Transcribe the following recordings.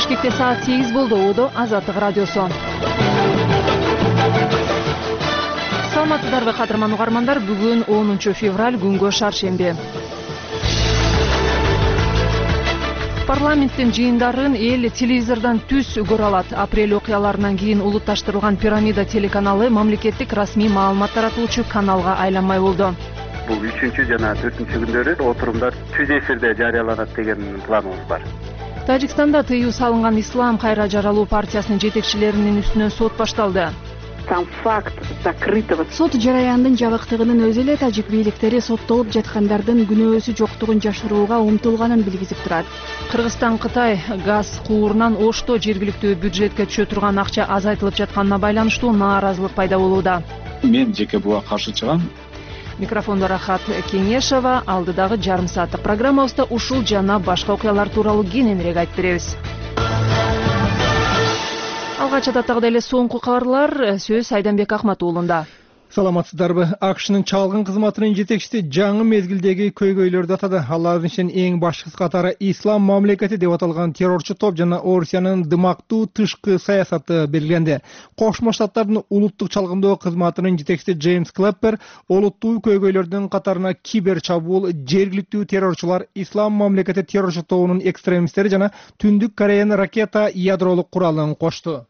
Бишкекте саат 8 болду. Оодо Азаттык радиосу. Саламатсыздарбы кадырман угармандар, бүгүн 10 февраль, күнгө шаршемби. Парламенттин жыйындарын эл телевизордон түз көрө алат. Апрель окуяларынан кийин улутташтырылган Пирамида телеканалы мамлекеттик расмий маалымат таратуучу каналга айланмай болду. Бул 3 жана 4 күндөрү отурумдар түз эфирде жарыяланат деген планыбыз бар. Тажикстанда тыюу салынган Ислам кайра жаралуу партиясынын жетекчилеринин үстүнөн сот башталды. Сам факт закрытого сот жараянын жабыктыгынын өзү эле тажик бийликтери соттолуп жаткандардын күнөөсү жоктугун жашырууга умтулганын билгизип турат. Кыргызстан Кытай газ куурунан Ошто жергиликтүү бюджетке түшө турган акча азайтылып жатканына байланыштуу нааразылык пайда болууда. Мен жеке буга каршы чыгам. Микрофондо Рахат Кеңешова. Алдыдагы жарым сааттык программабызда ушул жана башка окуялар тууралуу кененирээк айтып беребиз. Алгач адаттагыдай эле соңку кабарлар, сөз Айданбек Ахмат уулунда. Саламатсыздарбы? АКШнын чалгын кызматынын жетекчиси жаңы мезгилдеги көйгөйлөрдү атады. Алардын ичинен эң башкысы катары Ислам мамлекети деп аталган террорчу топ жана Орусиянын дымактуу тышкы саясаты белгиленди. Кошмо Штаттардын улуттук чалгындоо кызматынын жетекчиси Джеймс Клэппер олуттуу көйгөйлөрдүн катарына кибер чабуул, жергиликтүү террорчулар, Ислам мамлекети террорчу тобунун экстремисттери жана Түндүк Кореянын ракета ядролук куралын кошту.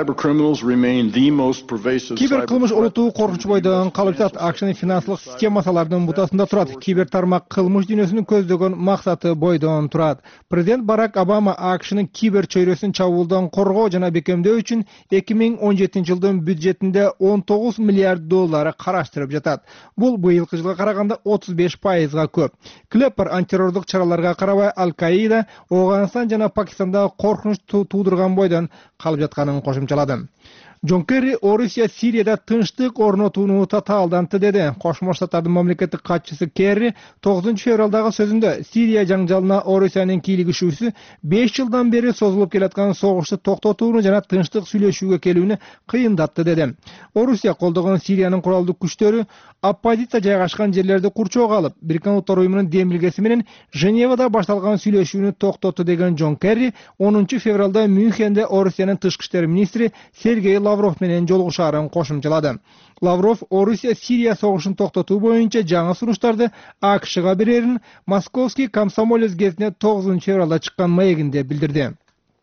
Кибер кылмыш олуттуу коркунуч бойдон калып жатат. АКШнын финансылык системасы алардын бутасында турат. Кибер тармак кылмыш дүйнөсүнүн көздөгөн максаты бойдон турат. Президент Барак Обама АКШнын кибер чөйрөсүн чабуулдан коргоо жана бекемдөө үчүн 2017 жылдын бюджетинде $19 миллиард караштырып жатат. Бул быйылкы жылга караганда 35%га көп. Клэппер антитеррордук чараларга карабай Ал-Каида Афганистан жана Пакистанда коркунуч туудурган бойдон калып жатканын кошумчалады. Джон Керри Орусия Сирияда тынчтык орнотууну татаалданты деди. Кошмо Штаттардын мамлекеттик катчысы Керри 9 февралдагы сөзүндө Сирия жаңжалына Орусиянын кийлигишүүсү 5 жылдан бери созулуп келаткан согушту токтотууну жана тынчтык сүйлөшүүгө келүүнү кыйындатты деди. Орусия колдогон Сириянын куралдуу күчтөрү оппозиция жайгашкан жерлерди курчоого алып, Бириккен Улуттар уюмунун демилгеси менен Женевада башталган сүйлөшүүнү токтотту деген Джон Керри 10 февралда Мюнхенде Орусиянын тышкы иштер министри Сергей Лавров менен жолугушаарын кошумчалады. Лавров Орусия Сирия согушун токтотуу боюнча жаңы сунуштарды АКШга берерин Московский комсомолец гезитине 9 февралда чыккан маегинде билдирди.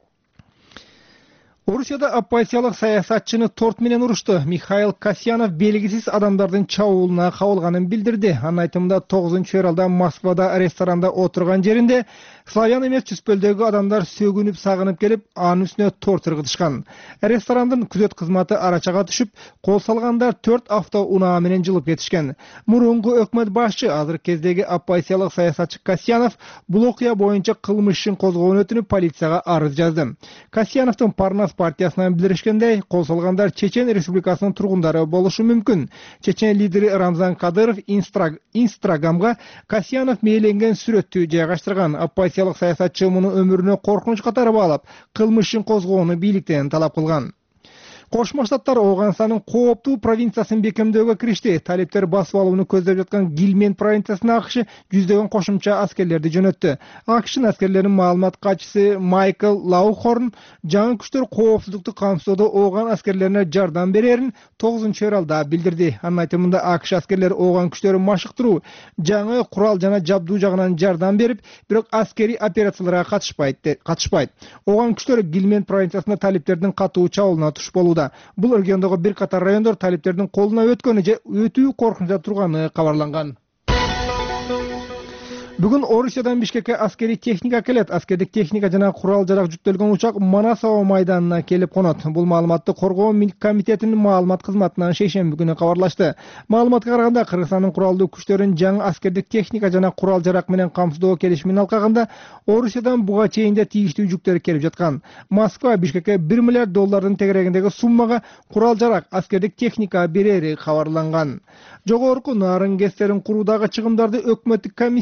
Орусияда оппозициялык саясатчыны торт менен урушту. Михаил Касьянов белгисиз адамдардын чабуулуна кабылганын билдирди. Анын айтымында 9 февралда Москвада ресторанда отурган жеринде славян эмес түспөлдөгү адамдар сөгүнүп сагынып келип, анын үстүнө торт ыргытышкан. Ресторандын күзөт кызматы арачага түшүп, кол салгандар 4 автоунаа менен жылып кетишкен. Мурунку өкмөт башчы, азыркы кездеги оппозициялык саясатчы Касьянов бул окуя боюнча кылмыш ишин козгоонун өтүнүп полицияга арыз жазды. Касьяновдун Парнас партиясынан билдиришкендей, кол салгандар Чечен республикасынын тургундары болушу мүмкүн. Чечен лидери Рамзан Кадыров Инстаграмга Касьянов мээленген сүрөттү жайгаштырган. Оппозициялык саясатчы муну өмүрүнө коркунуч катары баалап, кылмыш ишин козгоону бийликтен талап кылган. Кошмо Штаттар Афганистандын кооптуу провинциясын бекемдөөгө киришти. Талиптер басып алууну көздөп жаткан Гилмен провинциясына АКШ жүздөгөн кошумча аскерлерди жөнөттү. АКШнын аскерлеринин маалымат катчысы Майкл Лаухорн жаңы күчтөр коопсуздукту камсыздоодо Афган аскерлерине жардам берерин 9 февралда билдирди. Анын айтымында АКШ аскерлери Афган күчтөрүн машыктыруу, жаңы курал жана жабдуу жагынан жардам берип, бирок аскерий операцияларга катышпайт. Афган күчтөр Гилмен провинциясында талиптердин катуу чабуулуна туш болууда. Бул региондогу бир катар райондор талиптердин колуна өткөнү же өтүү коркунучта турганы кабарланган. Бүгүн Орусиядан Бишкекке аскери техника келет. Аскердик техника жана курал жарак жүктөлгөн учак Манасова майданына келип конот. Бул маалыматты коргоо комитетинин маалымат кызматынан шейшемби күнү кабарлашты. Маалыматка караганда, Кыргызстандын куралдуу күчтөрүн жаңы аскердик техника жана курал жарак менен камсыздоо келишимин алкаганда Орусиядан буга чейин да тийиштүү жүктөр келип жаткан. Москва Бишкекке $1 миллиард тегерегиндеги суммага курал жарак, аскердик техника берери кабарланган. Жогорку нарын гэстерин куруудагы чыгымдарды өкмөттүк комиссия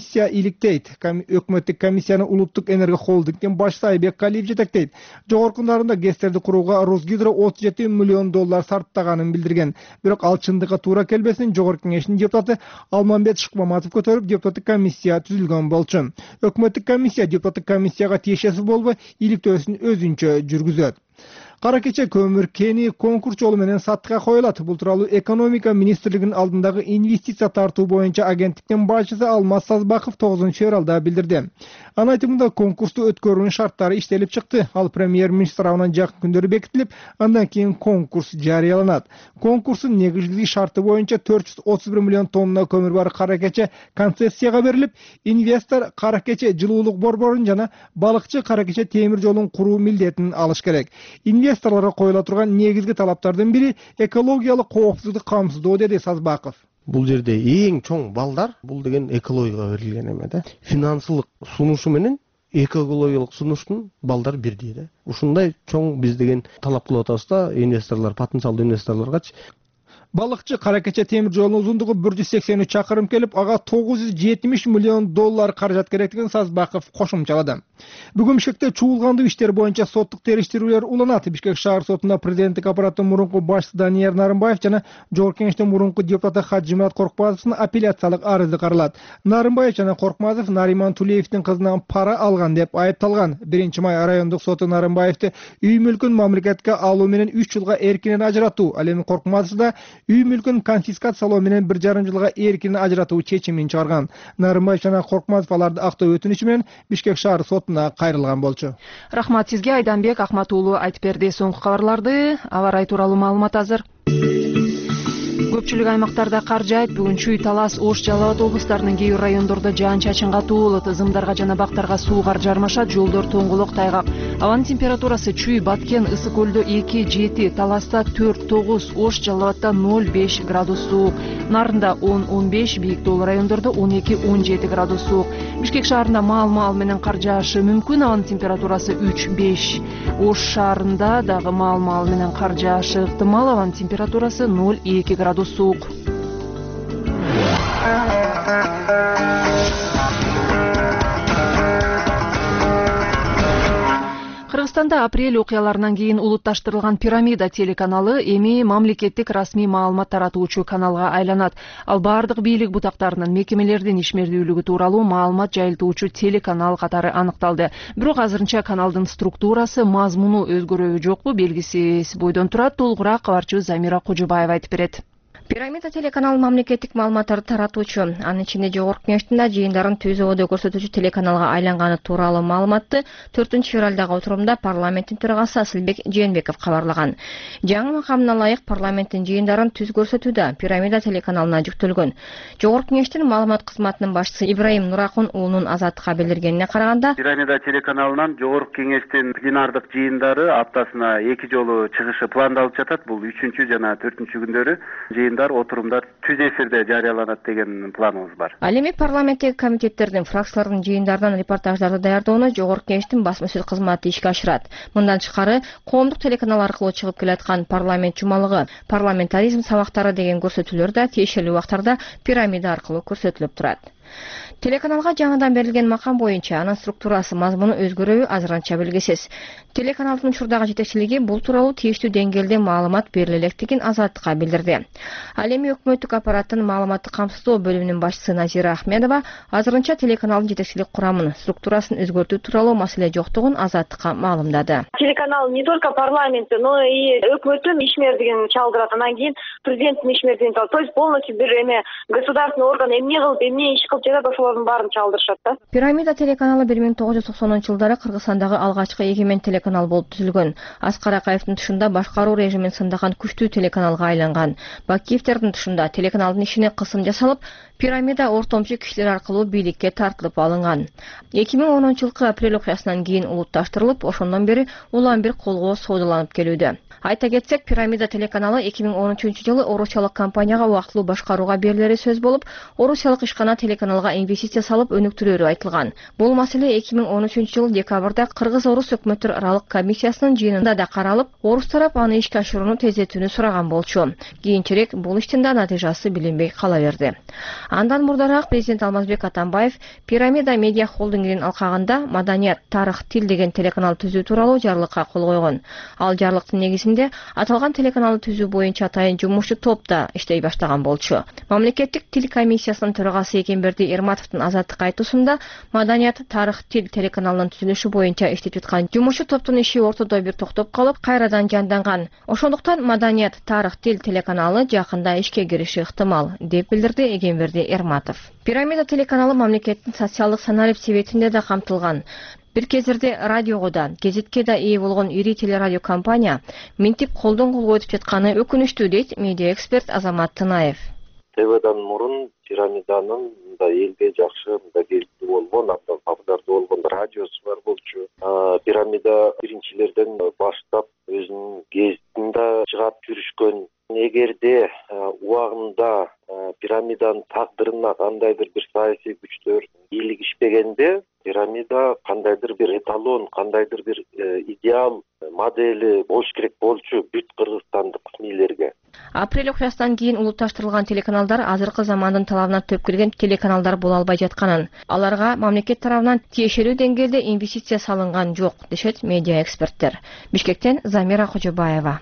иликтейт. Өкмөттүк комиссияны улуттук энергия холдингдин башчысы Айбек Калиев жетектейт. Жогоркундарында ГЭСтерди курууга Росгидро 37 миллион доллар сарптаганын билдирген. Бирок ал чындыкка туура келбесин Жогорку кеңештин депутаты Алмамбет Шыкмаматов көтөрүп, депутаттык комиссия түзүлгөн болчу. Өкмөттүк комиссия депутаттык комиссияга тиешеси болбой, иликтөөсүн өзүнчө жүргүзөт. Кара кече көмүр кени конкурс жолу менен сатышка коюлат. Бул тууралуу экономика министрлигинин алдындагы инвестиция тартуу боюнча агенттиктин башчысы Алмаз Сазбаков 9-февралда билдирди. Анын айтымында конкурсту өткөрүүнүн шарттары иштелип чыкты. Ал премьер-министр тарабынан жакын күндөрү бекитилип, андан кийин конкурс жарыяланат. Конкурстун негизги шарты боюнча 431 миллион тонна көмүр бар кара кече концессияга берилип, инвестор кара кече жылуулук борборун жана балыкчы кара кече темир жолун куруу милдетин алыш керек. Инвесторлорго коюла турган негизги талаптардын бири экологиялык коопсуздукту камсыздоо, деди Сазбаков. Бул жерде эң чоң балдар, бул деген экологияга берилген эме да. Финансылык сунушу менен экологиялык сунуштун балдар бирдей да. Ушундай чоң биз деген талап кылып атабыз да, инвесторлор, потенциалдуу инвесторлоргачы. Балыкчы кара кече темир жолунун узундугу 183 чакырым келип, ага 970 миллион доллар каражат керектигин Сазбаков кошумчалады. Бүгүн Бишкекте чуулгандуу иштер боюнча соттук териштирүүлөр уланат. Бишкек шаар сотунда президенттик аппараттын мурунку башчысы Данияр Нарымбаев жана Жогорку кеңештин мурунку депутаты Хаджимурат Коркмазовдун апелляциялык арызы каралат. Нарымбаев жана Коркмазов Нариман Тулеевдин кызынан пара алган деп айыпталган. 1-май райондук соту Нарымбаевди үй мүлкүн мамлекетке алуу менен 3 жылга эркинен ажыратуу, ал эми Коркмазов да үй мүлкүн конфискациялоо менен 1,5 жылга эркинен ажыратуу чечимин чыгарган. Нарымбаев жана Коркмазов аларды актоо өтүнүчү менен Бишкек шаар сотуна кайрылган болчу. Рахмат сизге, Айданбек Акматуулу айтып берди. Соңку кабарларды, аба ырайы тууралуу маалымат азыр. Көпчүлүк аймактарда кар жаайт. Бүгүн Чүй, Талас, Ош, Жалал Абад облустарынын кээ бир райондордо жаан-чачын катуу болот. Зымдарга жана бактарга суу кар жармашат, жолдор тоңголок, тайгак. Абанын температурасы Чүй, Баткен, Ысык көлдө 2-7, Таласта 4-9, Ош, Жалал Абадта 0-5 градус суук. Нарында 10-15, бийик тоолуу райондордо 12-17 градус суук. Бишкек шаарында маал менен кар жаашы мүмкүн. Абанын температурасы 3-5. Ош шаарында дагы маал менен кар жаашы ыктымал. Абанын температурасы 0-2 градус суук. Кыргызстанда апрель окуяларынан кийин улутташтырылган Пирамида телеканалы эми мамлекеттик расмий маалымат таратуучу каналга айланат. Ал бардык бийлик бутактарынын, мекемелердин ишмердүүлүгү тууралуу маалымат жайылтуучу телеканал катары аныкталды. Бирок азырынча каналдын структурасы, мазмуну өзгөрөбү жокпу белгисиз бойдон турат. Толугураак кабарчыбыз Замира Кожубаева айтып берет. Пирамида телеканалы мамлекеттик маалыматтарды таратуучу, анын ичинде Жогорку кеңештин жыйындарын түзүүгө көрсөтүүчү телеканалга айланганы тууралуу маалыматты 4-февралдагы отурумда парламенттин төрагасы Асылбек Жээнбеков кабарлаган. Жаңы макамына ылайык парламенттин жыйындарын түз көрсөтүүдө Пирамида телеканалына жүктөлгөн. Жогорку кеңештин маалымат кызматынын башчысы Ибраим Нуракун уулунун Азаттыкка билдиргенине караганда, Пирамида телеканалынан Жогорку кеңештин пленардык жыйындары аптасына 2 жолу чыгышы пландалып жатат. Бул 3 жана 4 күндөрү отурумдар түз эфирде жарыяланат деген планыбыз бар. Ал эми парламенттеги комитеттердин, фракциялардын жыйындарынан репортаждарды даярдоону Жогорку кеңештин басма-сөз кызматы ишке ашырат. Мындан тышкары, коомдук телеканал аркылуу чыгып келаткан парламент жумалыгы, парламентаризм сабактары деген көрсөтүүлөр да тиешелүү убактарда Пирамида аркылуу көрсөтүлүп турат. Телеканалга жаңыдан берилген макам боюнча анын структурасы, мазмуну өзгөрөбү азырынча белгисиз. Телеканалдын учурдагы жетекчилиги бул тууралуу тийиштүү деңгээлде маалымат бериле электигин Азаттыкка билдирди. Ал эми өкмөттүк аппараттын маалыматтык камсыздоо бөлүмүнүн башчысы Назира Ахмедова азырынча телеканалдын жетекчилик курамын, структурасын өзгөртүү тууралуу маселе жоктугун Азаттыкка маалымдады. Телеканал не только парламентте, но и өкмөттүн ишмердигин чалдырат, анан кийин президенттин ишмердигин чалдырат. То есть полностью бир эме государственный орган эмне кылып, эмне иш кылып жатат, ошолордун баарын чалдырышат да. Пирамида телеканалы 1990-жылдары Кыргызстандагы алгачкы эгемен телеканал болуп түзүлгөн. Аскар Акаевдин тушунда башкаруу режимин сындаган күчтүү телеканалга айланган. Бакиевдердин тушунда телеканалдын ишине кысым жасалып, Пирамида ортомчу кишилер аркылуу бийликке тартылып алынган. 2010-жылкы апрель окуясынан кийин улутташтырылып, ошондон бери улам бир колго соодаланып келүүдө. Айта кетсек, Пирамида телеканалы 2013-жылы Орусиялык компанияга убактылуу башкарууга берилери сөз болуп, Орусиялык ишкана телеканалга инвестиция салып өнүктүрөөрү айтылган. Бул маселе 2013-жылы декабрда Кыргыз-Орус өкмөттөр аралык комиссиясынын жыйынында да каралып, Орус тарап аны ишке ашырууну тездетүүнү сураган болчу. Кийинчерээк бул иштин да натыйжасы билинбей кала берди. Андан мурдараак президент Алмазбек Атамбаев Пирамида медиа холдингинин алкагында Маданият, тарых, тил деген телеканал түзүү тууралуу жарлыкка кол койгон. Ал жарлыктын негизинде аталган телеканалды түзүү боюнча атайын жумушчу топ да иштей баштаган болчу. Мамлекеттик тил комиссиясынын төрагасы Экенберди Эрматовдун азаттыкка айтуусунда Маданият, тарых, тил телеканалынын түзүлүшү боюнча иштеп жаткан жумушчу топтун иши ортодо бир токтоп калып, кайрадан жанданган. Ошондуктан Маданият, тарых, тил телеканалы жакында ишке кириши ыктымал, деп билдирди Экенберди Эрматов. Пирамида телеканалы мамлекеттин социалдык саналип себетинде да камтылган. Бир кездерде радиого да, гезитке да ээ болгон ири телерадио компания минтип колдон колго өтүп жатканы өкүнүчтүү, дейт медиа эксперт Азамат Тынаев. ТВдан мурун Пирамиданын да элге жакшы, да белгилүү болгон, абдан популярдуу болгон радиосу бар болчу. Пирамида биринчилерден баштап өзүнүн гезитин да чыгап жүрүшкөн. Эгерде убагында Пирамиданын тагдырына кандайдыр бир саясий күчтөр илигишпегенде, Пирамида кандайдыр бир эталон, кандайдыр бир идеал модели болуш керек болчу бүт кыргызстандык СМИлерге. Апрель окуясынан кийин улутташтырылган телеканалдар азыркы замандын талабына төп келген телеканалдар боло албай жатканын, аларга мамлекет тарабынан тиешелүү деңгээлде инвестиция салынган жок, дешет медиа эксперттер. Бишкектен Замира Кожобаева.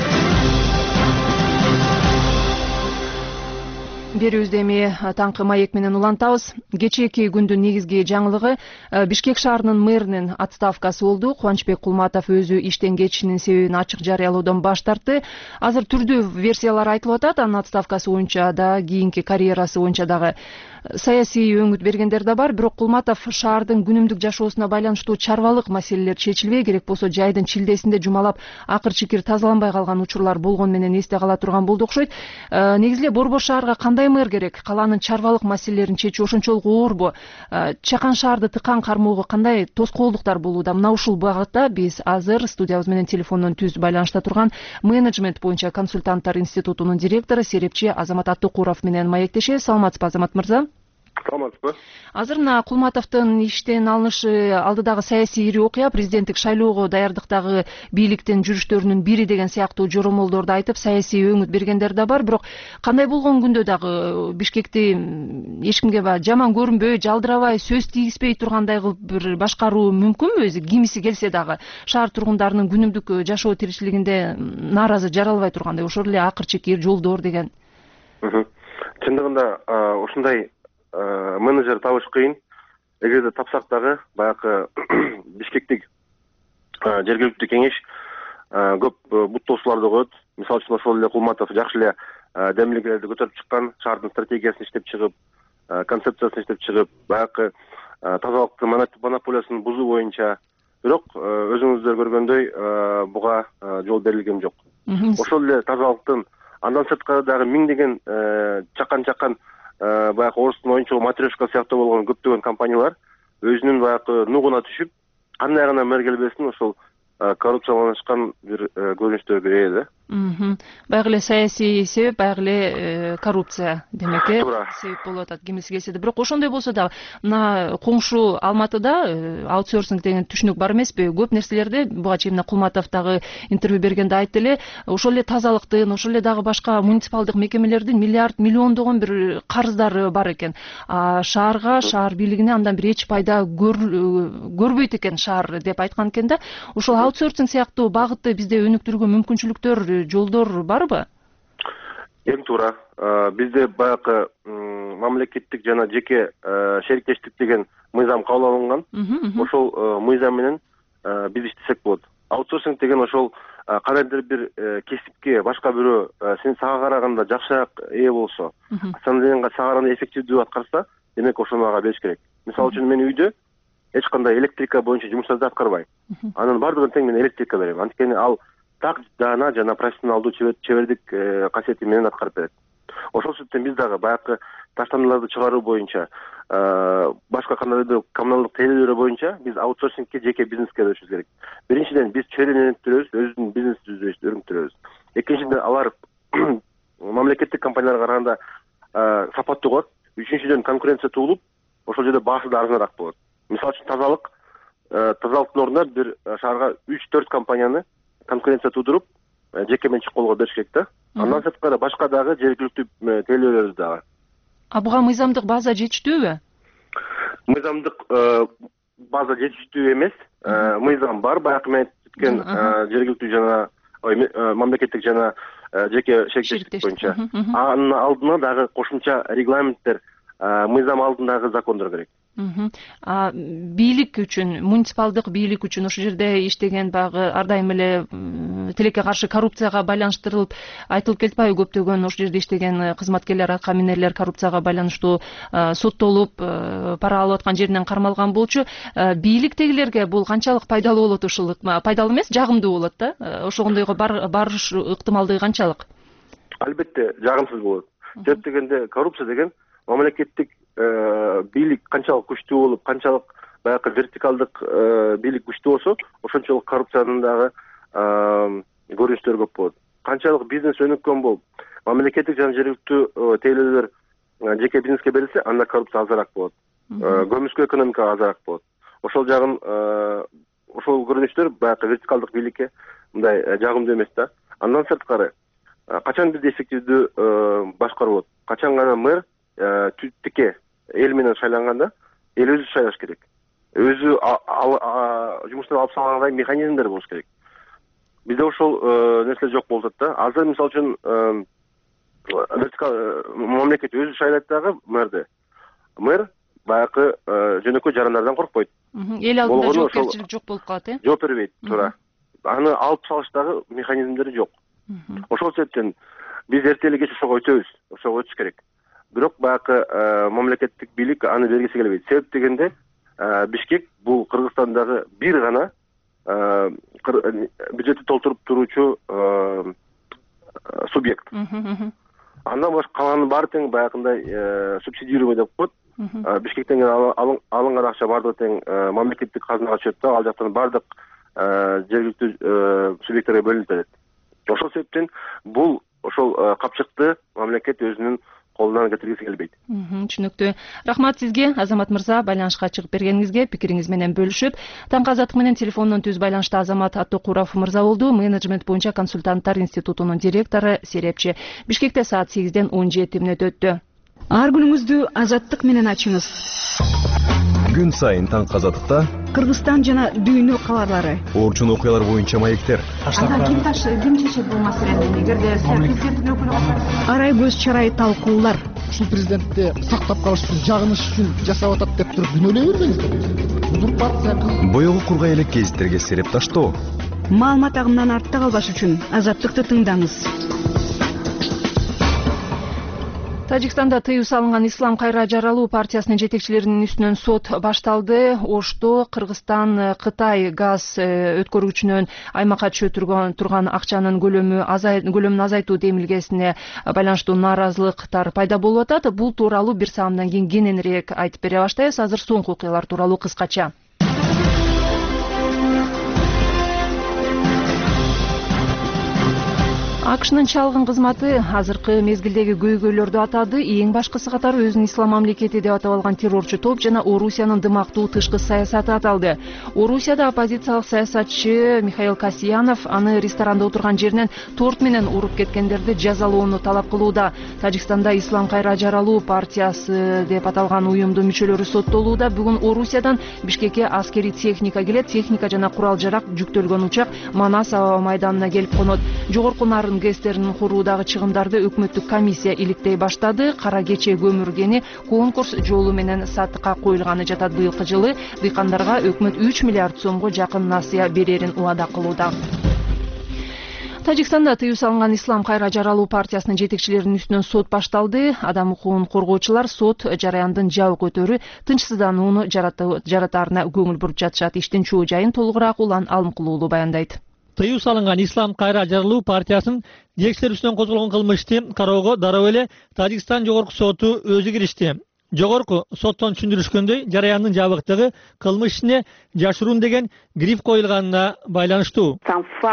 Берүүбүздү эми таңкы маек менен улантабыз. Кечээки күндүн негизги жаңылыгы Бишкек шаарынын мэринин отставкасы болду. Кубанычбек Кулматов өзү иштен кетишинин себебин ачык жарыялоодон баш тартты. Азыр түрдүү версиялар айтылып атат. Анын отставкасы боюнча да, кийинки карьерасы боюнча дагы саясий өңүт бергендер да бар. Бирок Кулматов шаардын күнүмдүк жашоосуна байланыштуу чарбалык маселелер чечилбей, керек болсо жайдын чилдесинде жумалап акыр чикир тазаланбай калган учурлар болгон менен эсте кала турган болду окшойт. Негизи эле Борбор шаарга кандай мэр керек? Калаанын чарбалык маселелерин чечүү ошончолук оорбу? Чакан шаарды тыкан кармоого кандай тоскоолдуктар болууда? Мына ушул багытта биз азыр студиябыз менен телефондон түз байланышта турган менеджмент боюнча консультанттар институтунун директору серепчи Азамат Аттыкуров менен маектешебиз. Саламатсызбы, Азамат мырза? Саламатсызбы. Азыр мына Кулматовдун иштен алынышы алдыдагы саясий ири окуя, президенттик шайлоого даярдыктагы бийликтин жүрүштөрүнүн бири деген сыяктуу жоромолдорду айтып, саясий өңүт бергендер да бар. Бирок кандай болгон күндө дагы Бишкекти эч кимге жаман көрүнбөй, жалдырабай, сөз тийгизбей тургандай кылып бир башкаруу мүмкүнбү? Өзү кимиси келсе дагы шаар тургундарынын күнүмдүк жашоо тиричилигинде нааразы жаралбай тургандай, ошол эле акыр чекир жолдор деген. Чындыгында ушундай менеджер табыш кыйын. Эгерде тапсак дагы баягы Бишкектик жергиликтүү кеңеш көп буттоосуларды коет. Мисалы үчүн ошол эле Кулматов жакшы эле демилгелерди көтөрүп чыккан, шаардын стратегиясын иштеп чыгып, концепциясын иштеп чыгып, баягы тазалыктын монополиясын бузуу боюнча. Бирок өзүңүздөр көргөндөй буга жол берилген жок. Ошол эле тазалыктын андан сырткары дагы миңдеген чакан баягы орустун оюнчугу матрешка сыяктуу болгон көптөгөн компаниялар өзүнүн баягы нугуна түшүп, кандай гана мэр келбесин ошол коррупцияланышкан бир көрүнүштөр берет да. Баягы эле саясий себеп, баягы эле коррупция демек себеп болуп атат кимиси келсе да. Бирок ошондой болсо да мына коңшу Алматыда аутсорсинг деген түшүнүк бар эмеспи? Көп нерселерди буга чейин мына Кулматов дагы интервью бергенде айтты эле, ошол эле тазалыктын, ошол эле дагы башка муниципалдык мекемелердин миллиондогон бир карыздары бар экен. Шаарга, шаар бийлигине андан бир эч пайда көрбөйт экен шаар деп айткан экен да. Ошол аутсорсинг сыяктуу багытты бизде өнүктүрүүгө мүмкүнчүлүктөр, жолдор барбы? Эң туура. Бизде баягы мамлекеттик жана жеке шериктештик деген мыйзам кабыл алынган. Ошол мыйзам менен биз иштесек болот. Аутсорсинг деген ошол кандайдыр бир кесипке башка бирөө сага караганда жакшыраак ээ болсо, сага караганда эффективдүү аткарса, демек ошону ага бериш керек. Мисалы үчүн мен үйдө эч кандай электрика боюнча жумуштарды аткарбайм. Анын баардыгын тең мен электрикке берем. Анткени ал так жана профессионалдуу чебердик касиети менен аткарып берет. Ошол себептен биз дагы баягы таштандыларды чыгаруу боюнча, башка кандайдыр коммуналдык тейлөөлөр боюнча биз аутсорсингке, жеке бизнеске беришибиз керек. Биринчиден биз чөйрөнүктүрөбүз, өзүбүздүн бизнесибизди өрүнктүрөбүз. Экинчиден алар мамлекеттик компанияларга караганда сапаттуу болот. Үчүнчүдөн конкуренция туулуп, ошол жерде баасы да арзаныраак болот. Мисалы үчүн тазалыктын ордуна бир шаарга 3-4 компанияны конкуренция туудуруп, жеке менчик колго бериш керек да. Андан сырткары башка дагы жергиликтүү тейлөөлөр дагы. Буга мыйзамдык база жетиштүүбү? Мыйзамдык база жетиштүү эмес. Мыйзам бар, баягы мен өткөн жергиликтүү жана мамлекеттик жана жеке шерикчилик боюнча. Анын алдына дагы кошумча регламенттер, мыйзам алдындагы закондор керек. Бийлик үчүн, муниципалдык бийлик үчүн ошол жерде иштеген баягы ар дайым эле тилекке каршы коррупцияга байланыштырылып айтылып келатпайбы, көптөгөн ошол жерде иштеген кызматкерлер, аткаминерлер коррупцияга байланыштуу соттолуп, пара алып аткан жеринен кармалган болчу. Бийликтегилерге бул канчалык пайдалуу болот? Ушул пайдалуу эмес, жагымдуу болот да? Ошондойго барыш ыктымалдыгы канчалык? Албетте жагымсыз болот. Себеп дегенде коррупция деген мамлекеттик бийлик канчалык күчтүү болуп, канчалык баягы вертикалдык бийлик күчтүү болсо, ошончолук коррупциянын дагы көрүнүштөрү көп болот. Канчалык бизнес өнүккөн болуп, мамлекеттик жана жергиликтүү тейлөөлөр жеке бизнеске берилсе, анда коррупция азыраак болот. Көмүскө экономика азыраак болот. Ошол жагын ошол көрүнүштөр баягы вертикалдык бийликке мындай жагымдуу эмес да. Андан сырткары качан бизде эффективдүү башкаруу болот? Качан гана мэр тике эл менен шайланганда, эл өзү шайлаш керек. Өзү жумуштан алып салгандай механизмдер болуш керек. Бизде ошол нерселер жок болуп атат да. Азыр мисалы үчүн мамлекет өзү шайлайт дагы мэрди. Мэр баягы жөнөкөй жарандардан коркпойт. Эл алдында жоопкерчилик жок болуп калат, Жооп бербейт, туура. Аны алып салыштагы механизмдери жок. Ошол себептен биз эртели кеч ошого өтөбүз, ошого өтүш керек. Бирок баягы мамлекеттик бийлик аны бергиси келбейт. Себеп дегенде Бишкек бул Кыргызстандагы бир гана бюджетти толтуруп туруучу субъект. Андан башка калганын баары тең баягындай субсидируемый деп коет. Бишкектен алынган акча баардыгы тең мамлекеттик казынага түшөт да, ал жактан баардык жергиликтүү субъекттерге бөлүнүп берет. Ошол себептен бул ошол капчыкты мамлекет өзүнүн колунан кетиргиси келбейт. Түшүнүктүү. Рахмат сизге, Азамат мырза, байланышка чыгып бергениңизге, пикириңиз менен бөлүшүп. Таңкы азаттык менен телефондон түз байланышта Азамат Аттокуров мырза болду, менеджмент боюнча консультанттар институтунун директору, серепчи. Бишкекте саат 8-ден 17 өттү. Ар күнүңүздү азаттык менен ачыңыз. Күн сайын таңкы азаттыкта Кыргызстан жана дүйнө кабарлары, орчун окуялар боюнча маектер. Ким чечет бул маселени? Эгерде президенттин өкүлү калса, арай көз чарай талкуулар. Ушул президентти сактап калыш үчүн, жагыныш үчүн жасап атат деп туруп күнөөлөй бербеңиздер. Узурпация кылып, Боёгу кургай элек гезиттерге сереп таштоо. Маалымат агымынан артта калбаш үчүн азаттыкты тыңдаңыз. Тажикстанда тыюу салынган Ислам кайра жаралуу партиясынын жетекчилеринин үстүнөн сот башталды. Ошто Кыргызстан Кытай газ өткөргүчүнөн аймакка түшө турган акчанын көлөмүн азайтуу демилгесине байланыштуу нааразылыктар пайда болуп атат. Бул тууралуу бир саамдан кийин кененирээк айтып бере баштайбыз. Азыр соңку окуялар тууралуу кыскача. АКШнын чалгын кызматы азыркы мезгилдеги көйгөйлөрдү атады. Эң башкысы катары өзүн ислам мамлекети деп атап алган террорчу топ жана Орусиянын дымактуу тышкы саясаты аталды. Орусияда оппозициялык саясатчы Михаил Касьянов аны ресторанда отурган жеринен торт менен уруп кеткендерди жазалоону талап кылууда. Тажикстанда Ислам кайра жаралуу партиясы деп аталган уюмдун мүчөлөрү соттолууда. Бүгүн Орусиядан Бишкекке аскерий техника келет. Техника жана курал жарак жүктөлгөн учак Манас аба майданына келип конот. Жогорку нарын ГЭСтерин куруудагы чыгымдарды өкмөттүк комиссия иликтей баштады. Кара кече көмүр кени конкурс жолу менен сатыкка коюлганы жатат. Быйылкы жылы дыйкандарга өкмөт 3 миллиард сомго жакын насыя берерин убада кылууда. Тажикстанда тыюу салынган Ислам кайра жаралуу партиясынын жетекчилеринин үстүнөн сот башталды. Адам укугун коргоочулар сот жараяндын жабык өтөрү тынчсызданууну жаратаарына көңүл буруп жатышат. Иштин чоо жайын толугураак Улан Алымкулуулу баяндайт. Тыюу салынган Ислам кайра жаралуу партиясынын жетекчилери үстүнөн козголгон кылмыш ишти кароого дароо эле Тажикстан жогорку соту өзү киришти. Жогорку соттон түшүндүрүшкөндөй, жараяндын жабыктыгы кылмыш ишине жашыруун деген гриф коюлганына байланыштуу. Сам факт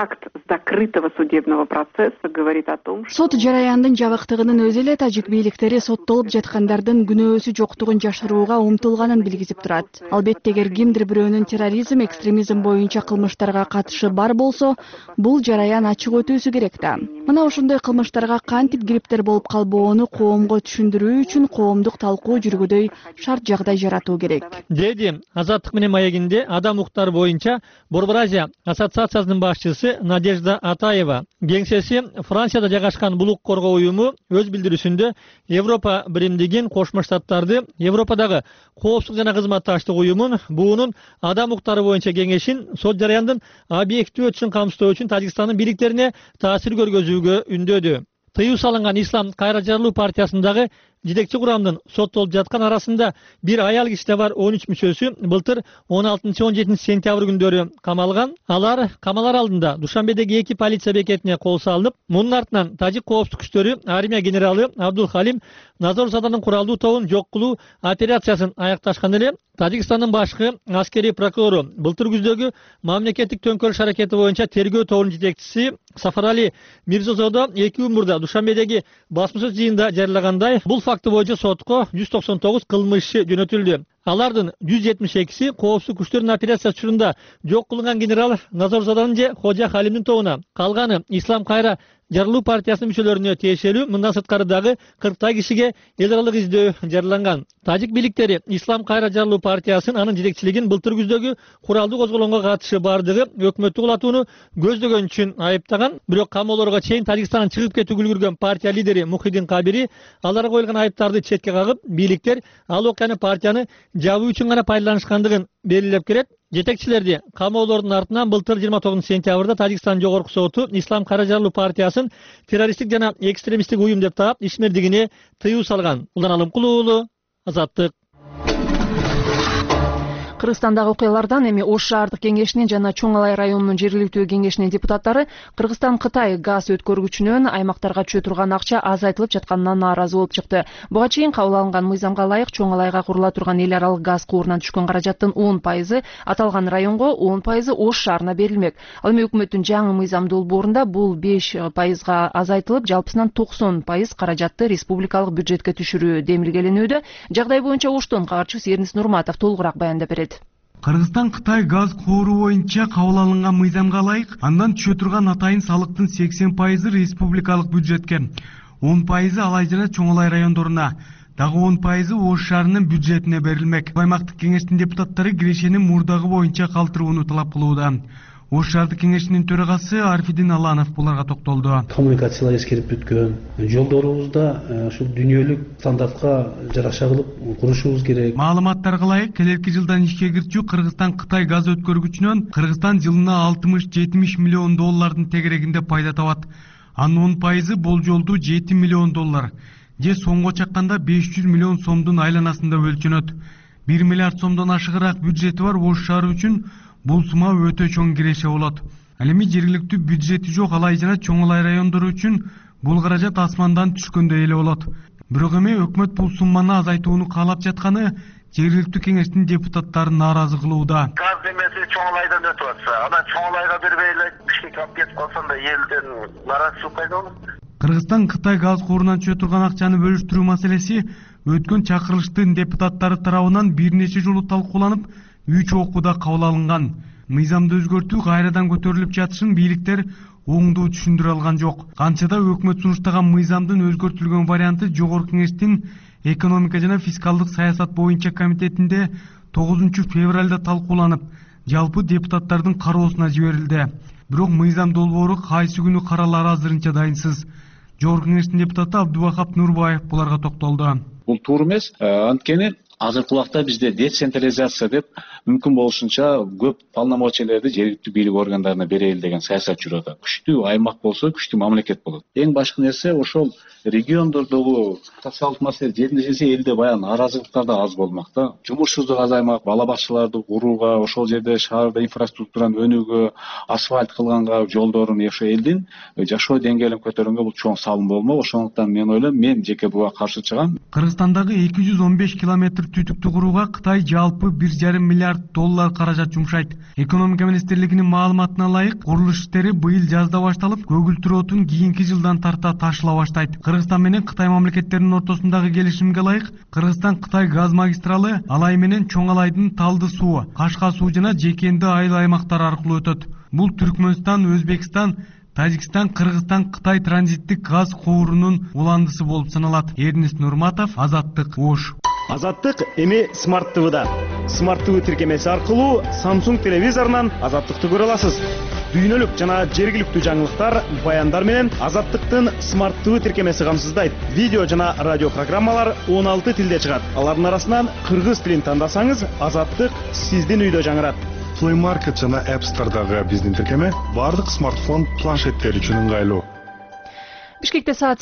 закрытого судебного процесса говорит о том, что... Сот жараяндын жабыктыгынын өзү эле тажик бийликтери соттолуп жаткандардын күнөөсү жоктугун жашырууга умтулганын билгизип турат. Албетте эгер кимдир бирөөнүн терроризм, экстремизм боюнча кылмыштарга катышы бар болсо, бул жараян ачык өтүүсү керек да. Мына ошондой кылмыштарга кантип кириптер болуп калбоону коомго түшүндүрүү үчүн коомдук талкуу жүргүдөй шарт жагдай жаратуу керек. Деди Азаттык менен маегинде адам укуктары боюнча Борбор Азия ассоциациясынын башчысы Надежда Атаева. Кеңсеси Францияда жайгашкан бул укук коргоо уюму өз билдирүүсүндө Европа биримдигин, Кошмо Штаттарды, Европадагы коопсуздук жана кызматташтык уюмун, буунун адам укуктары боюнча кеңешин сот жараяндын объектив өтүшүн камсыздоо үчүн Тажикстандын бийликтерине таасир көргөзүүгө үндөдү. Тыюу салынган Ислам кайра жарылуу партиясындагы жетекчи курамдын соттолуп жаткан арасында бир аял киши да бар. 13 мүчөсү былтыр 16-17 сентябрь күндөрү камалган. Алар камалар алдында Душанбедеги 2 полиция бекетине кол салынып, мунун артынан тажик коопсуздук күчтөрү армия генералы Абдул Халим Назорзаданын куралдуу тобун жок кылуу операциясын аякташкан эле Тажикстандын башкы аскерий прокурору былтыр күздөгү мамлекеттик төңкөрүш аракети боюнча тергөө тобунун жетекчиси Сафарали Мирзозодо 2 күн мурда Душанбедеги басмасөз жыйынында жарыягандай, бул факты боюнча сотко 199 кылмышчы жөнөтүлдү. Алардын 172си коопсуздук күчтөрдүн операциясы учурунда жок кылынган генерал Назорзаданын же Хожа Халимдин тобуна, калганы Ислам кайра жарылуу партиясынын мүчөлөрүнө тиешелүү. Мындан сырткары дагы 40 кишиге эл аралык издөө жарыяланган. Тажик бийликтери Ислам кайра жарылуу партиясын, анын жетекчилигин былтыр күздөгү куралдуу козголоңго катышы бардыгы өкмөттү кулатууну көздөгөн үчүн айыптаган. Бирок камоолорго чейин Тажикстандан чыгып кетүүгө үлгүргөн партия лидери Мухиддин Кабири аларга коюлган айыптарды четке кагып, бийликтер ал окуяны партияны жабуу үчүн гана пайдаланышкандыгын белгилеп келет. Жетекчилерди камоолордун артынан былтыр 29 сентябрда Тажикстан жогорку соту Ислам кайра жарылуу партиясын террористтик жана экстремисттик уюм деп таап ишмердигине тыюу салган. Улан Алымкул уулу, Азаттык. Кыргызстандагы окуялардан эми Ош шаардык кеңешинин жана Чоң Алай районунун жергиликтүү кеңешинин депутаттары Кыргызстан-Кытай газ өткөргүчүнөн аймактарга түшө турган акча азайтылып жатканынан нааразы болуп чыкты. Буга чейин кабыл алынган мыйзамга ылайык Чоң Алайга курула турган эл аралык газ куурунан түшкөн каражаттын 10% аталган районго, 10% Ош шаарына берилмек. Ал эми өкмөттүн жаңы мыйзам долбоорунда бул 5%га азайтылып, жалпысынан 90% каражатты республикалык бюджетке түшүрүү демилгеленүүдө. Жагдай боюнча Оштон кабарчыбыз Эрнис Нурматов толугураак баяндап берет. Кыргызстан-Кытай газ кууруу боюнча кабыл алынган мыйзамга ылайык андан түшө турган атайын салыктын 80% республикалык бюджетке, 10% Алай жана Чоң Алай райондоруна, дагы 10% Ош шаарынын бюджетине берилмек. Аймактык кеңештин депутаттары кирешени мурдагы боюнча калтырууну талап кылууда. Ош шаардык кеңешинин төрагасы Арфидин Аланов буларга токтолду. Коммуникациялар эскерип бүткөн, жолдорубузда ушул дүйнөлүк стандартка жараша кылып курушубуз керек. Маалыматтарга ылайык, келерки жылдан ишке кирчү Кыргызстан-Кытай газ өткөргүчүнөн Кыргызстан жылына 60-70 миллион доллардын тегерегинде пайда табат. Анын 10% болжолдуу 7 миллион доллар, же соңго чакканда 500 миллион сомдун айланасында өлчөнөт. 1 миллиард сомдон ашыгыраак бюджети бар Ош шаары үчүн бул сума өтө чоң киреше болот. Ал эми жергиликтүү бюджети жок Алай жана Чоң Алай райондору үчүн бул каражат асмандан түшкөндөй эле болот. Бирок эми өкмөт бул сумманы азайтууну каалап жатканы жергиликтүү кеңештин депутаттарын нааразы кылууда. Газ демеси Чоң Алайдан өтүп атса, анан Чоң Алайга бербей эле Бишкекке алып кетип калсам да элден нааразычылык пайда болот. Кыргызстан-Кытай газ куурунан түшө турган акчаны бөлүштүрүү маселеси өткөн чакырылыштын депутаттары тарабынан бир нече жолу талкууланып, 3 окууда кабыл алынган. Мыйзамды өзгөртүү кайрадан көтөрүлүп жатышын бийликтер оңдуу түшүндүрө алган жок. Канчада өкмөт сунуштаган мыйзамдын өзгөртүлгөн варианты жогорку кеңештин экономика жана фискалдык саясат боюнча комитетинде 9 февралда талкууланып, жалпы депутаттардын кароосуна жиберилди. Бирок мыйзам долбоору кайсы күнү каралары азырынча дайынсыз. Жогорку кеңештин депутаты Абдубахап Нурбаев буларга токтолду. Бул туура эмес, анткени азыркы убакта бизде децентрализация деп мүмкүн болушунча көп полномочиялерди жергиликтүү бийлик органдарына берели деген саясат жүрүп атат. Күчтүү аймак болсо, күчтүү мамлекет болот. Эң башкы нерсе ошол региондордогу социалдык маселе жеринде жесе элде баягы нааразылыктар да аз болмок да. Жумушсуздук азаймак, бала бакчаларды курууга, ошол жерде шаарда инфраструктураны өнүүгө, асфальт кылганга, жолдорун ошо элдин жашоо деңгээлин көтөргөнгө бул чоң салым болмок. Ошондуктан мен ойлойм, мен жеке буга каршы чыгам. Кыргызстандагы 215 километр түтүктү курууга Кытай жалпы 1,5 миллиард доллар каражат жумшайт. Экономика министрлигинин маалыматына ылайык, курулуш иштери быйыл жазда башталып, көгүлтүр отун кийинки жылдан тарта ташыла баштайт. Кыргызстан менен Кытай мамлекеттеринин ортосундагы келишимге ылайык, Кыргызстан-Кытай газ магистралы Алай менен Чоң Алайдын Талды суу, Кашка суу жана Жекенди айыл аймактары аркылуу өтөт. Бул Түркмөнстан, Өзбекстан, Тажикстан, Кыргызстан, Кытай транзиттик газ куурунун уландысы болуп саналат. Эрнест Нурматов, Азаттык, Ош. Азаттык эми Смарт ТВда. Смарт ТВ тиркемеси аркылуу Samsung телевизорунан Азаттыкты көрө аласыз. Дүйнөлүк жана жергиликтүү жаңылыктар, баяндар менен Азаттыктын Смарт ТВ тиркемеси камсыздайт. Видео жана радио программалар 16 тилде чыгат. Алардын арасынан кыргыз тилин тандасаңыз, Азаттык сиздин үйдө жаңырат. Play Market жана App Store'дагы биздин тиркеме бардык смартфон планшеттер үчүн ыңгайлуу. Бишкекте саат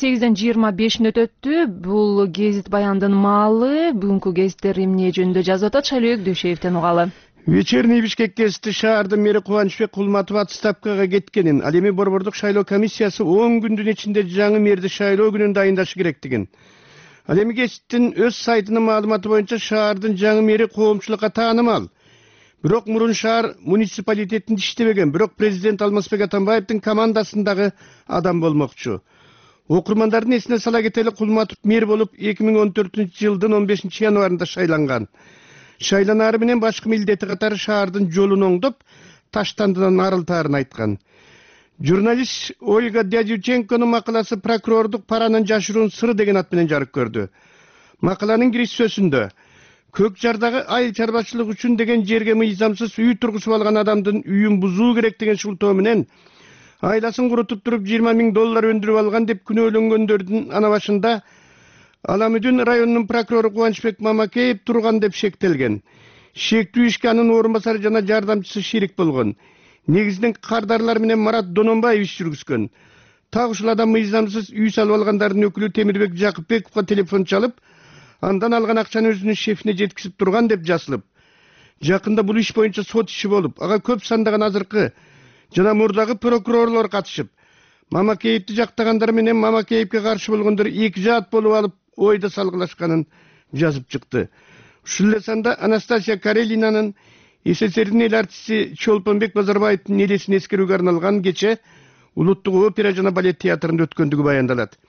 8:25 өттү. Бул гезит баяндын маалы. Бүгүнкү гезиттер эмне жөнүндө жазып атат, Шайлоо Дөшеевден угалы. Вечерний Бишкек гезити шаардын мэри Кубанычбек Кулматов отставкага кеткенин, ал эми борбордук шайлоо комиссиясы 10 күндүн ичинде жаңы мэрди шайлоо күнүн дайындашы керектигин. Ал эми гезиттин өз сайтынын маалыматы боюнча шаардын жаңы мэри коомчулукка таанымал. Бирок мурун шаар муниципалитетинде иштебеген, бирок президент Алмазбек Атамбаевдин командасындагы адам болмокчу. Окурмандардын эсине сала кетели, Кулматов мэр болуп 2014-жылдын 15 январында шайланган. Шайланаары менен башкы милдети катары шаардын жолун оңдоп, таштандыдан арылтаарын айткан. Журналист Ольга Дядюченконун макаласы прокурордук паранын жашыруун сыры деген ат менен жарык көрдү. Макаланын кириш сөзүндө Көк жардагы айыл чарбачылык үчүн деген жерге мыйзамсыз үй тургузуп алган адамдын үйүн бузуу керек деген шылтоо менен айласын курутуп туруп 20 000 доллар өндүрүп алган деп күнөөлөнгөндөрдүн ана башында Аламүдүн районунун прокурору Кубанычбек Мамакеев турган деп шектелген. Шектүү ишке анын орун басары жана жардамчысы шерик болгон. Негизинен кардарлар менен Марат Дононбаев иш жүргүзгөн. Так ушул адам мыйзамсыз үй салып алгандардын өкүлү Темирбек Жакыпбековго телефон чалып, андан алган акчаны өзүнүн шефине жеткизип турган деп жазылып. Жакында бул иш боюнча сот иши болуп, ага көп сандаган азыркы жана мурдагы прокурорлор катышып, Мамакеевди жактагандар менен Мамакеевге каршы болгондор эки жаат болуп алып ойда салгылашканын жазып чыкты. Ушул эле санда Анастасия Карелинанын СССРдин эл артисти Чолпонбек Базарбаевдин элесин эскерүүгө арналган кече Улуттук опера жана балет театрында өткөндүгү баяндалат.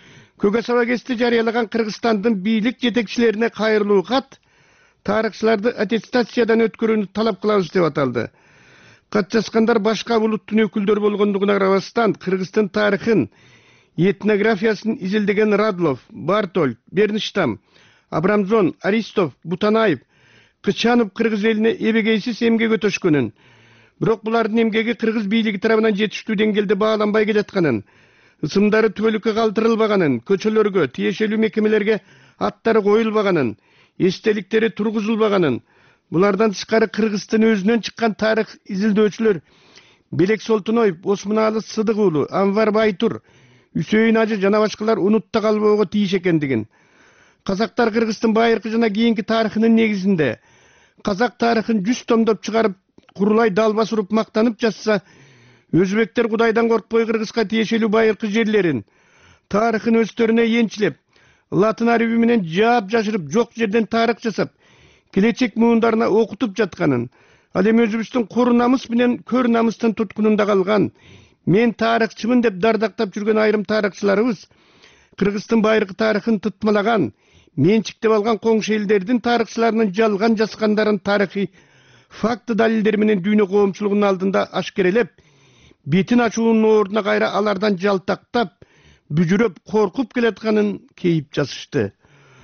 Көк Саба гезити жарыялаган Кыргызстандын бийлик жетекчилерине кайрылуу кат тарыхчыларды аттестациядан өткөрүүнү талап кылабыз деп аталды. Кат жазгандар башка улуттун өкүлдөрү болгондугуна карабастан Кыргыздын тарыхын, этнографиясын изилдеген Радлов, Бартоль, Бернштам, Абрамзон, Аристов, Бутанаев, Кычанов кыргыз элине эбегейсиз эмгек өтөшкөнүн, бирок булардын эмгеги кыргыз бийлиги тарабынан жетиштүү деңгээлде бааланбай келатканын, ысымдары түбөлүккө калтырылбаганын, көчөлөргө, тиешелүү мекемелерге аттары коюлбаганын, эстеликтери тургузулбаганын, булардан тышкары Кыргыздын өзүнөн чыккан тарых изилдөөчүлөр Белек Солтуноев, Осмуналы Сыдык уулу, Анвар Байтур, Үсөйүн Ажы жана башкалар унутта калбоого тийиш экендигин, казактар Кыргыздын байыркы жана кийинки тарыхынын негизинде казак тарыхын 100 томдоп чыгарып, курулай далбас уруп мактанып жатса, өзбектер Кудайдан коркпой Кыргызга тиешелүү байыркы жерлерин, тарыхын өздөрүнө энчилеп, латын арабы менен жаап жашырып, жок жерден тарых жасап, келечек муундарына окутуп жатканын, ал эми өзүбүздүн кор намыс менен көр намыстын туткунунда калган, мен тарыхчымын деп дардактап жүргөн айрым тарыхчыларыбыз Кыргыздын байыркы тарыхын тытмалаган, менчиктеп алган коңшу элдердин тарыхчыларынын жалган жазгандарын тарыхый факты далилдер менен дүйнө коомчулугунун алдында ашкерелеп, бетин ачуунун ордуна кайра алардан жалтактап, бүжүрөп, коркуп келатканын кейип жазышты.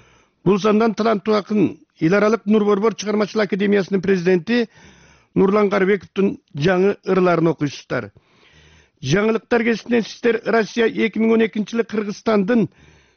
Бул сандан таланттуу акын, эл аралык Нур Борбор чыгармачылык академиясынын президенти Нурлан Карыбековдун жаңы ырларын окуйсуздар. Жаңылыктар кезинен сиздер Россия 2012-жылы Кыргызстандын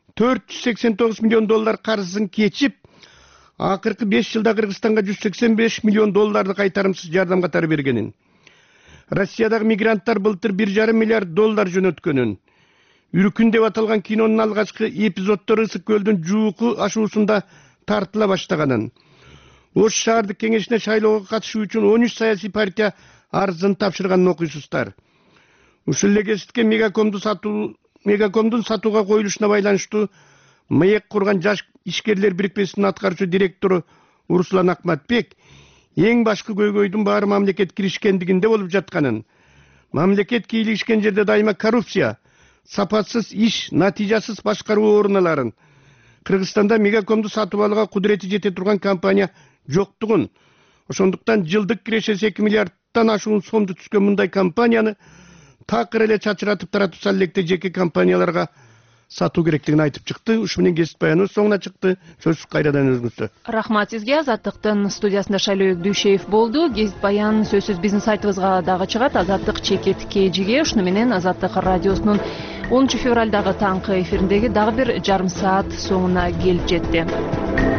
489 миллион доллар карызын кечип, акыркы 5 жылда Кыргызстанга 185 миллион долларды кайтарымсыз жардам катары бергенин. Россиядагы мигранттар былтыр 1,5 миллиард доллар жөнөткөнүн. Үркүн деп аталган кинонун алгачкы эпизоддору Ысык көлдүн жууку ашуусунда тартыла баштаганын. Ош шаардык кеңешине шайлоого катышуу үчүн 13 саясий партия арызын тапшырганын окуйсуздар. Ушул эле кезитке мегакомдун сатууга коюлушуна байланыштуу МЭЭК курган жаш ишкерлер бирикмесинин аткаруучу директору Руслан Акматбек эң башкы көйгөйдүн баары мамлекет киришкендигинде болуп жатканын, мамлекет кийлигишкен жерде дайыма коррупция, сапатсыз иш, натыйжасыз башкаруу орун аларын, Кыргызстанда мегакомду сатып алууга кудурети жете турган компания жоктугун, ошондуктан жылдык кирешеси 2 миллиардтан ашуун сомду түскөн мындай компанияны такыр эле чачыратып таратып электе жеке компанияларга сатуу керектигин айтып чыкты. Ушу менен кесип баяныбыз соңуна чыкты. Сөз кайрадан өзүңүздө. Рахмат сизге. Азаттыктын студиясында Шайлоо Дүйшеев болду. Кесип баян сөзсүз биздин сайтыбызга дагы чыгат. Азаттык чекет KG'ге. Ушуну менен Азаттык радиосунун 10 февралдагы таңкы эфириндеги дагы бир жарым саат соңуна келип жетти.